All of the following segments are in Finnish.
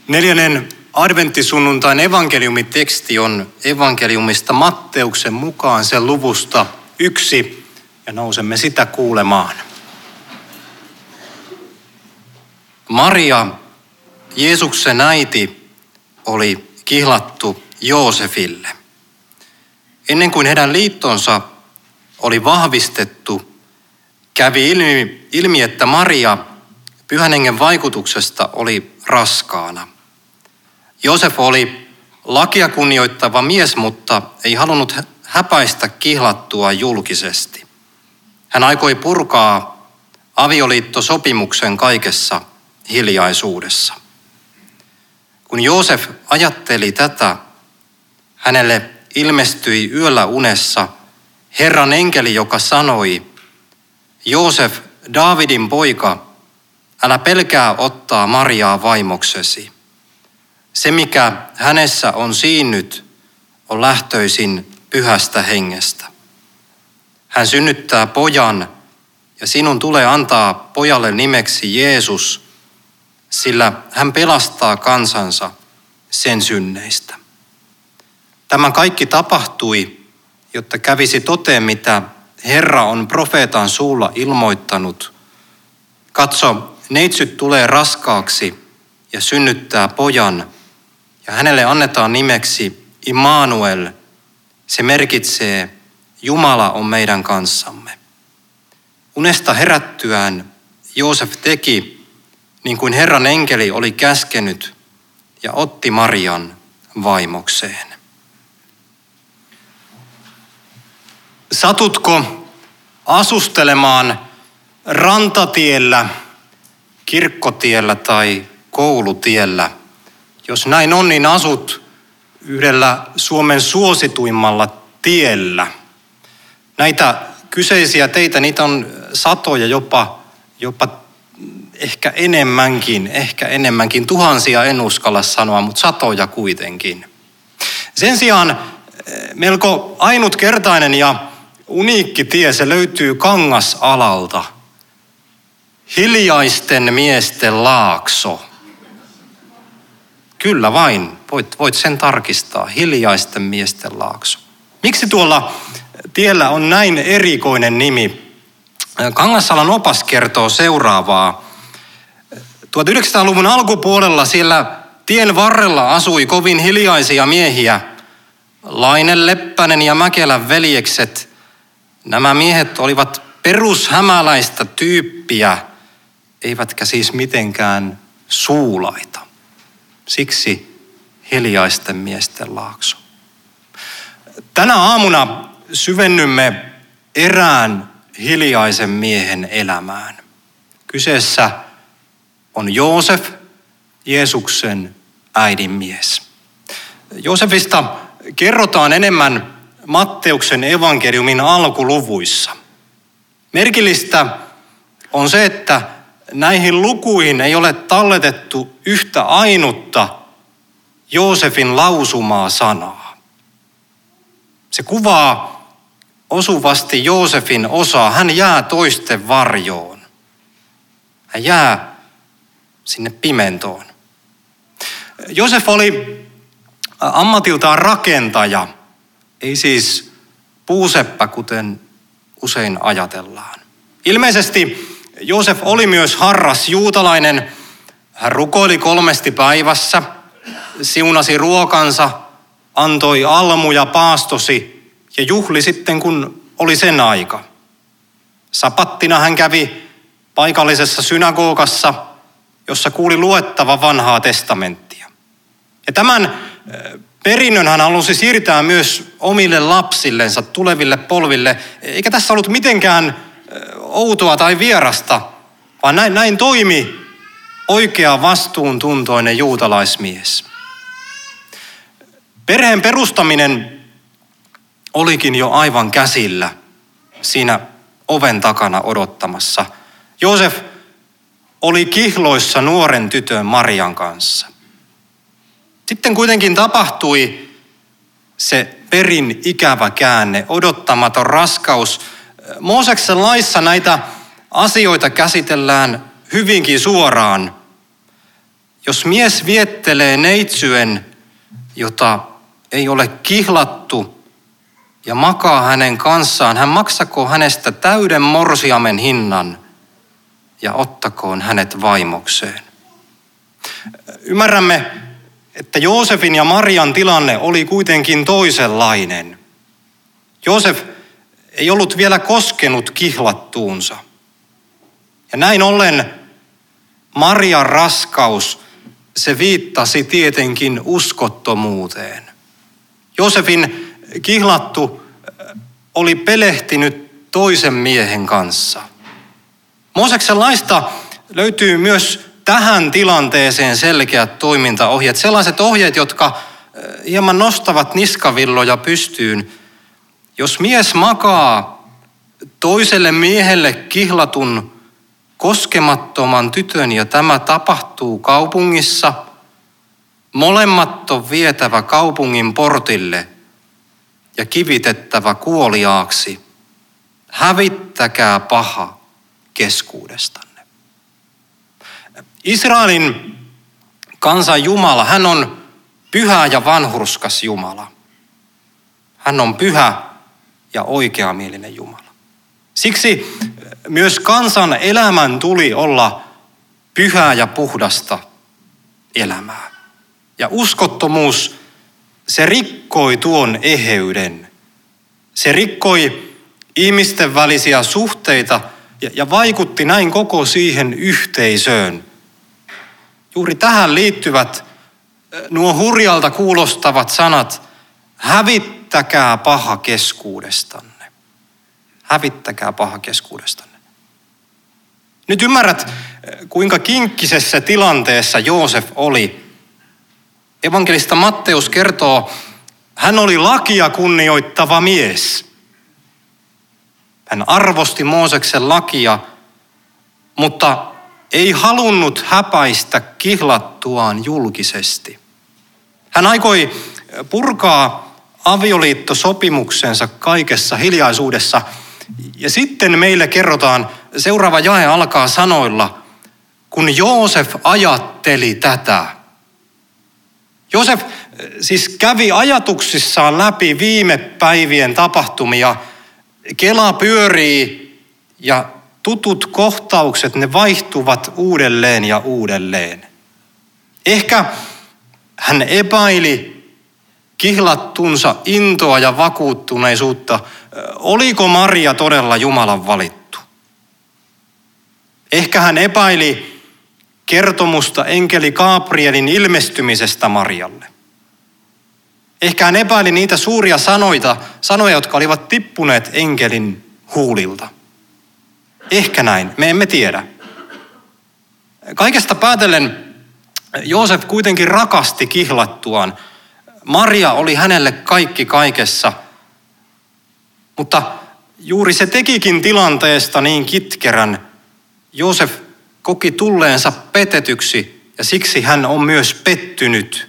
Neljännen adventtisunnuntain evankeliumiteksti on evankeliumista Matteuksen mukaan sen luvusta 1 ja nousemme sitä kuulemaan. Maria, Jeesuksen äiti, oli kihlattu Joosefille. Ennen kuin heidän liittonsa oli vahvistettu, kävi ilmi, että Maria Pyhän Hengen vaikutuksesta oli raskaana. Joosef oli lakia kunnioittava mies, mutta ei halunnut häpäistä kihlattua julkisesti. Hän aikoi purkaa avioliittosopimuksen kaikessa hiljaisuudessa. Kun Joosef ajatteli tätä, hänelle ilmestyi yöllä unessa Herran enkeli, joka sanoi: Joosef, Daavidin poika, älä pelkää ottaa Mariaa vaimoksesi. Se, mikä hänessä on siinnyt, on lähtöisin Pyhästä Hengestä. Hän synnyttää pojan, ja sinun tulee antaa pojalle nimeksi Jeesus, sillä hän pelastaa kansansa sen synneistä. Tämä kaikki tapahtui, jotta kävisi toteen, mitä Herra on profeetan suulla ilmoittanut. Katso, neitsyt tulee raskaaksi ja synnyttää pojan, ja hänelle annetaan nimeksi Immanuel. Se merkitsee, Jumala on meidän kanssamme. Unesta herättyään Joosef teki niin kuin Herran enkeli oli käskenyt ja otti Marian vaimokseen. Satutko asustelemaan rantatiellä, kirkkotiellä tai koulutiellä? Jos näin on, niin asut yhdellä Suomen suosituimmalla tiellä. Näitä kyseisiä teitä, niitä on satoja, jopa ehkä enemmänkin. Tuhansia en uskalla sanoa, mutta satoja kuitenkin. Sen sijaan melko ainutkertainen ja uniikki tie, se löytyy Kangasalalta. Hiljaisten miesten laakso. Kyllä vain, voit sen tarkistaa. Hiljaisten miesten laakso. Miksi tuolla tiellä on näin erikoinen nimi? Kangasalan opas kertoo seuraavaa. 1900-luvun alkupuolella siellä tien varrella asui kovin hiljaisia miehiä. Laine, Leppänen ja Mäkelän veljekset. Nämä miehet olivat perushämäläistä tyyppiä, eivätkä siis mitenkään suulaita. Siksi hiljaisten miesten laakso. Tänä aamuna syvennymme erään hiljaisen miehen elämään. Kyseessä on Joosef, Jeesuksen äidin mies. Joosefista kerrotaan enemmän Matteuksen evankeliumin alkuluvuissa. Merkillistä on se, että näihin lukuihin ei ole talletettu yhtä ainutta Joosefin lausumaa sanaa. Se kuvaa osuvasti Joosefin osaa. Hän jää toisten varjoon. Hän jää sinne pimentoon. Joosef oli ammatiltaan rakentaja, ei siis puuseppä, kuten usein ajatellaan. Ilmeisesti Joosef oli myös harras juutalainen. Hän rukoili 3 päivässä, siunasi ruokansa, antoi almuja, paastosi ja juhli sitten, kun oli sen aika. Sapattina hän kävi paikallisessa synagogassa, jossa kuuli luettava vanhaa testamenttia. Ja tämän perinnön hän halusi siirtää myös omille lapsillensa, tuleville polville. Eikä tässä ollut mitenkään outoa tai vierasta, vaan näin toimi oikea vastuuntuntoinen juutalaismies. Perheen perustaminen olikin jo aivan käsillä siinä oven takana odottamassa. Joosef oli kihloissa nuoren tytön Marian kanssa. Sitten kuitenkin tapahtui se perin ikävä käänne, odottamaton raskaus. Mooseksen laissa näitä asioita käsitellään hyvinkin suoraan. Jos mies viettelee neitsyen, jota ei ole kihlattu, ja makaa hänen kanssaan, hän maksako hänestä täyden morsiamen hinnan ja ottakoon hänet vaimokseen. Ymmärrämme, että Joosefin ja Marian tilanne oli kuitenkin toisenlainen. Joosef ei ollut vielä koskenut kihlattuunsa. Ja näin ollen Marian raskaus, se viittasi tietenkin uskottomuuteen. Joosefin kihlattu oli pelehtinyt toisen miehen kanssa. Mooseksen laista löytyy myös tähän tilanteeseen selkeät toimintaohjeet. Sellaiset ohjeet, jotka hieman nostavat niskavilloja pystyyn. Jos mies makaa toiselle miehelle kihlatun koskemattoman tytön ja tämä tapahtuu kaupungissa, molemmat on vietävä kaupungin portille ja kivitettävä kuoliaaksi. Hävittäkää paha keskuudestanne. Israelin kansan Jumala, hän on pyhä ja vanhurskas Jumala. Hän on pyhä ja oikeamielinen Jumala. Siksi myös kansan elämän tuli olla pyhää ja puhdasta elämää. Ja uskottomuus, se rikkoi tuon eheyden. Se rikkoi ihmisten välisiä suhteita ja vaikutti näin koko siihen yhteisöön. Juuri tähän liittyvät nuo hurjalta kuulostavat sanat, hävittäkää paha keskuudestanne. Hävittäkää paha keskuudestanne. Nyt ymmärrät, kuinka kinkkisessä tilanteessa Joosef oli. Evankelista Matteus kertoo, hän oli lakia kunnioittava mies. Hän arvosti Mooseksen lakia, mutta ei halunnut häpäistä kihlattuaan julkisesti. Hän aikoi purkaa avioliittosopimuksensa kaikessa hiljaisuudessa. Ja sitten meille kerrotaan, seuraava jae alkaa sanoilla, kun Joosef ajatteli tätä. Joosef siis kävi ajatuksissaan läpi viime päivien tapahtumia. Kela pyörii ja tutut kohtaukset, ne vaihtuvat uudelleen ja uudelleen. Ehkä hän epäili kihlattunsa intoa ja vakuuttuneisuutta. Oliko Maria todella Jumalan valittu? Ehkä hän epäili kertomusta enkeli Gabrielin ilmestymisestä Marialle. Ehkä hän epäili niitä suuria sanoja, jotka olivat tippuneet enkelin huulilta. Ehkä näin, me emme tiedä. Kaikesta päätellen Joosef kuitenkin rakasti kihlattuaan. Maria oli hänelle kaikki kaikessa, mutta juuri se tekikin tilanteesta niin kitkerän. Joosef koki tulleensa petetyksi ja siksi hän on myös pettynyt.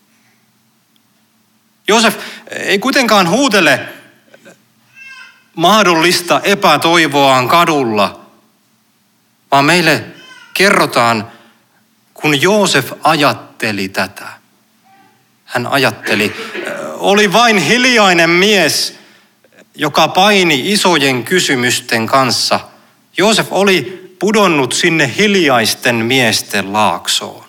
Joosef ei kuitenkaan huutele mahdollista epätoivoaan kadulla, vaan meille kerrotaan, kun Joosef ajatteli tätä. Hän ajatteli, oli vain hiljainen mies, joka paini isojen kysymysten kanssa. Joosef oli pudonnut sinne hiljaisten miesten laaksoon.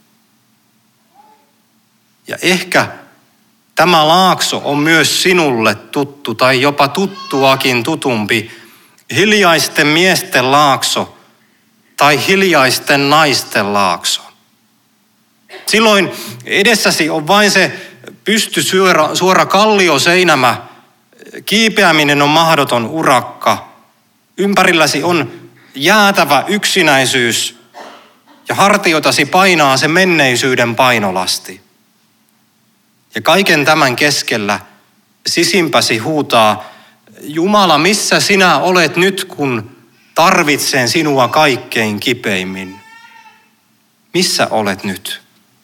Ja ehkä tämä laakso on myös sinulle tuttu tai jopa tuttuakin tutumpi. Hiljaisten miesten laakso tai hiljaisten naisten laakso. Silloin edessäsi on vain se pystysuora kallioseinämä. Kiipeäminen on mahdoton urakka. Ympärilläsi on jäätävä yksinäisyys ja hartioitasi painaa se menneisyyden painolasti. Ja kaiken tämän keskellä sisimpäsi huutaa, Jumala, missä sinä olet nyt, kun tarvitsen sinua kaikkein kipeimmin? Missä olet nyt?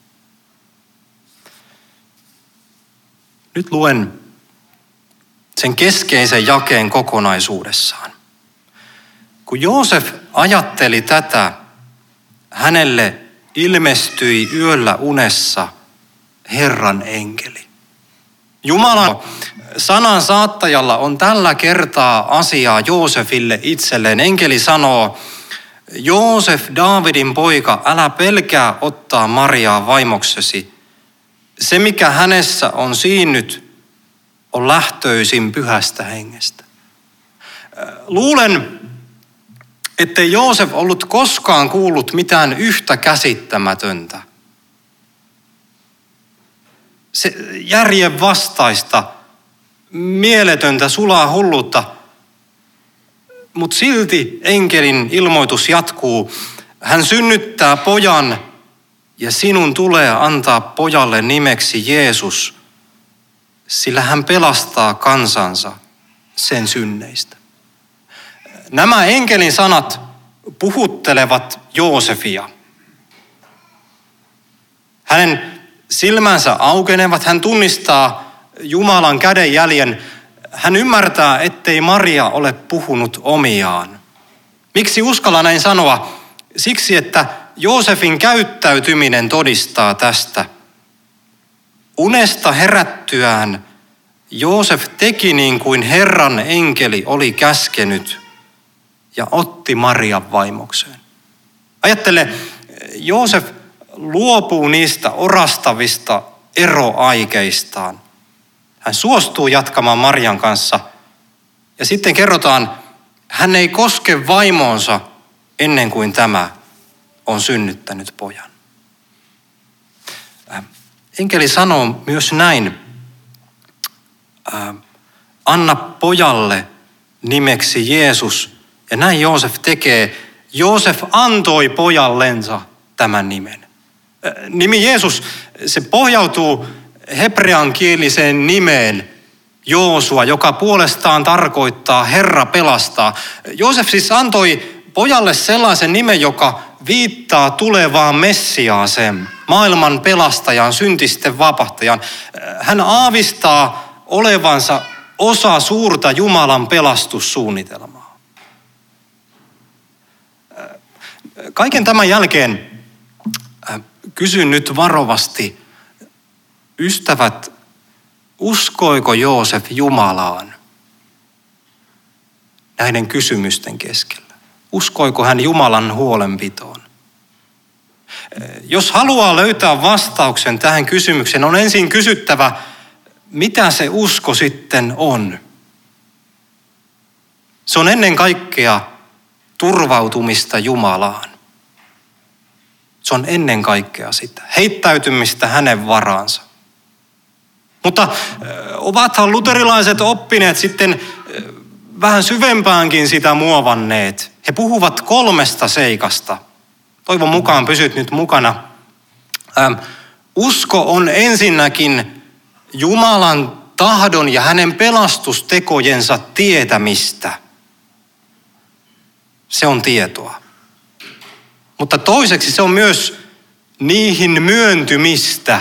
Nyt luen sen keskeisen jakeen kokonaisuudessaan. Kun Joosef ajatteli tätä, hänelle ilmestyi yöllä unessa Herran enkeli. Jumalan sanan saattajalla on tällä kertaa asiaa Joosefille itselleen. Enkeli sanoo, Joosef, Daavidin poika, älä pelkää ottaa Mariaa vaimoksesi. Se, mikä hänessä on siinnyt, on lähtöisin Pyhästä Hengestä. Luulen, ettei Joosef ollut koskaan kuullut mitään yhtä käsittämätöntä. Se järjen vastaista, mieletöntä, sulaa hulluutta. Mutta silti enkelin ilmoitus jatkuu. Hän synnyttää pojan ja sinun tulee antaa pojalle nimeksi Jeesus, sillä hän pelastaa kansansa sen synneistä. Nämä enkelin sanat puhuttelevat Joosefia. Hänen silmänsä aukenevat, hän tunnistaa Jumalan kädenjäljen. Hän ymmärtää, ettei Maria ole puhunut omiaan. Miksi uskalla näin sanoa? Siksi, että Joosefin käyttäytyminen todistaa tästä. Unesta herättyään Joosef teki niin kuin Herran enkeli oli käskenyt ja otti Marian vaimokseen. Ajattele, Joosef luopuu niistä orastavista eroaikeistaan. Hän suostuu jatkamaan Marian kanssa ja sitten kerrotaan, hän ei koske vaimoonsa ennen kuin tämä on synnyttänyt pojan. Enkeli sanoo myös näin, anna pojalle nimeksi Jeesus. Ja näin Joosef tekee. Joosef antoi pojallensa tämän nimen. Nimi Jeesus, se pohjautuu hebreankieliseen nimeen Joosua, joka puolestaan tarkoittaa Herra pelastaa. Joosef siis antoi pojalle sellaisen nimen, joka viittaa tulevaan Messiaaseen, maailman pelastajan, syntisten vapahtajan. Hän aavistaa olevansa osa suurta Jumalan pelastussuunnitelmaa. Kaiken tämän jälkeen kysyn nyt varovasti, ystävät, uskoiko Joosef Jumalaan näiden kysymysten keskellä? Uskoiko hän Jumalan huolenpitoon? Jos haluaa löytää vastauksen tähän kysymykseen, on ensin kysyttävä, mitä se usko sitten on? Se on ennen kaikkea turvautumista Jumalaan. Se on ennen kaikkea sitä, heittäytymistä hänen varaansa. Mutta ovathan luterilaiset oppineet sitten vähän syvempäänkin sitä muovanneet. He puhuvat 3 seikasta. Toivon mukaan pysyt nyt mukana. Usko on ensinnäkin Jumalan tahdon ja hänen pelastustekojensa tietämistä. Se on tietoa. Mutta toiseksi se on myös niihin myöntymistä,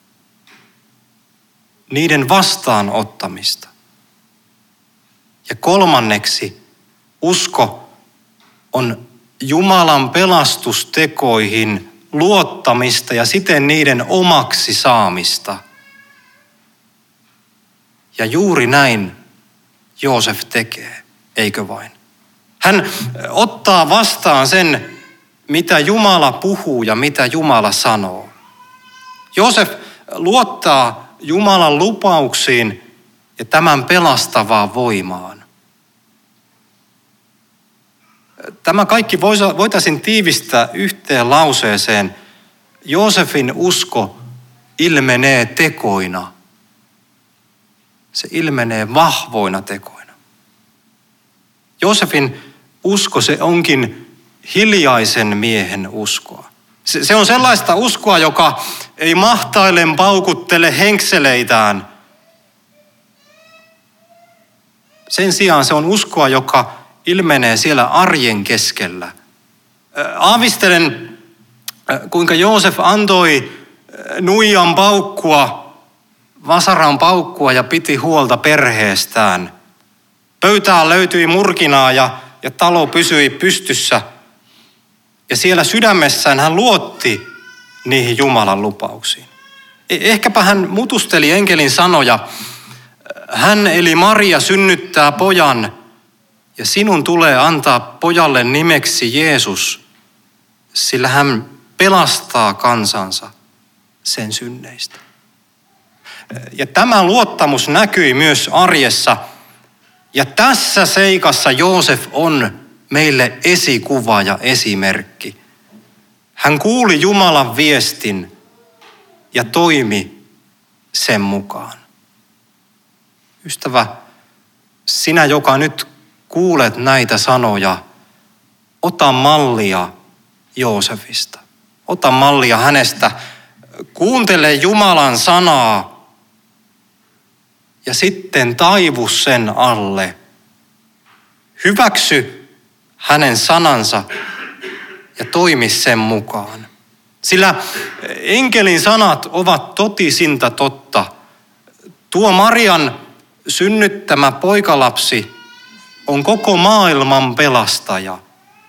niiden vastaanottamista. Ja kolmanneksi usko on Jumalan pelastustekoihin luottamista ja siten niiden omaksi saamista. Ja juuri näin Joosef tekee, eikö vain? Hän ottaa vastaan sen, mitä Jumala puhuu ja mitä Jumala sanoo. Joosef luottaa Jumalan lupauksiin ja tämän pelastavaan voimaan. Tämä kaikki voitaisiin tiivistää yhteen lauseeseen. Joosefin usko ilmenee tekoina. Se ilmenee vahvoina tekoina. Joosefin usko, se onkin hiljaisen miehen uskoa. Se on sellaista uskoa, joka ei mahtailen paukuttele henkseleitään. Sen sijaan se on uskoa, joka ilmenee siellä arjen keskellä. Aavistelen, kuinka Joosef antoi nuijan paukkua, vasaran paukkua ja piti huolta perheestään. Pöytään löytyi murkinaa ja talo pysyi pystyssä. Ja siellä sydämessään hän luotti niihin Jumalan lupauksiin. Ehkäpä hän mutusteli enkelin sanoja. Hän eli Maria synnyttää pojan ja sinun tulee antaa pojalle nimeksi Jeesus, sillä hän pelastaa kansansa sen synneistä. Ja tämä luottamus näkyi myös arjessa. Ja tässä seikassa Joosef on meille esikuva ja esimerkki. Hän kuuli Jumalan viestin ja toimi sen mukaan. Ystävä, sinä, joka nyt kuulet näitä sanoja, ota mallia Joosefista. Ota mallia hänestä. Kuuntele Jumalan sanaa ja sitten taivu sen alle. Hyväksy hänen sanansa ja toimi sen mukaan. Sillä enkelin sanat ovat totisinta totta. Tuo Marian synnyttämä poikalapsi on koko maailman pelastaja.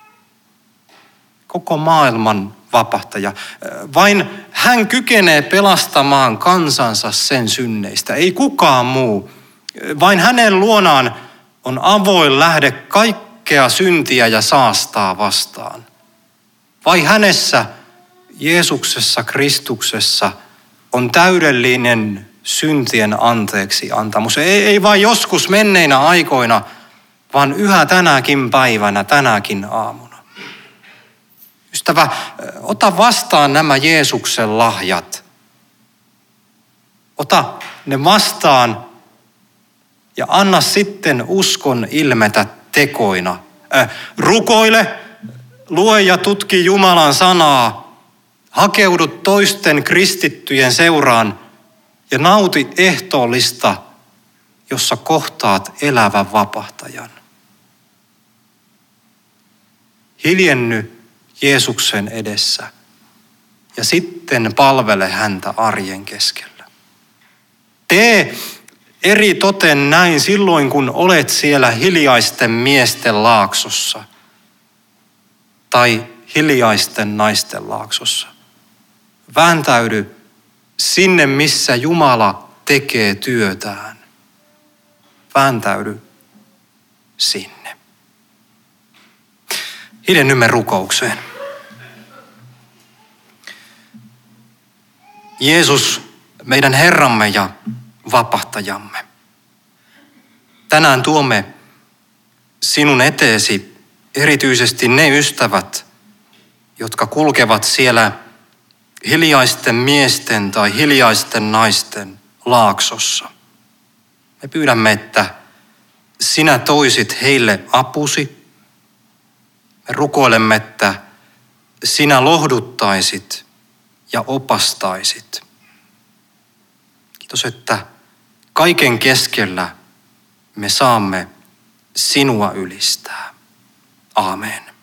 Koko maailman vapahtaja. Vain hän kykenee pelastamaan kansansa sen synneistä. Ei kukaan muu. Vain hänen luonaan on avoin lähde kaikkea syntiä ja saastaa vastaan. Vain hänessä, Jeesuksessa, Kristuksessa, on täydellinen syntien anteeksi antamus. Ei vain joskus menneinä aikoina, vaan yhä tänäkin päivänä, tänäkin aamuna. Ystävä, ota vastaan nämä Jeesuksen lahjat. Ota ne vastaan ja anna sitten uskon ilmetä tekoina. Rukoile, lue ja tutki Jumalan sanaa. Hakeudu toisten kristittyjen seuraan ja nauti ehtoollista, jossa kohtaat elävän vapahtajan. Hiljenny Jeesuksen edessä ja sitten palvele häntä arjen keskellä. Tee eri toten näin silloin, kun olet siellä hiljaisten miesten laaksossa tai hiljaisten naisten laaksossa. Vääntäydy sinne, missä Jumala tekee työtään. Vääntäydy sinne. Hiljennymme rukoukseen. Jeesus, meidän Herramme ja vapahtajamme. Tänään tuomme sinun eteesi erityisesti ne ystävät, jotka kulkevat siellä hiljaisten miesten tai hiljaisten naisten laaksossa. Me pyydämme, että sinä toisit heille apusi. Me rukoilemme, että sinä lohduttaisit ja opastaisit. Kiitos, että kaiken keskellä me saamme sinua ylistää. Aamen.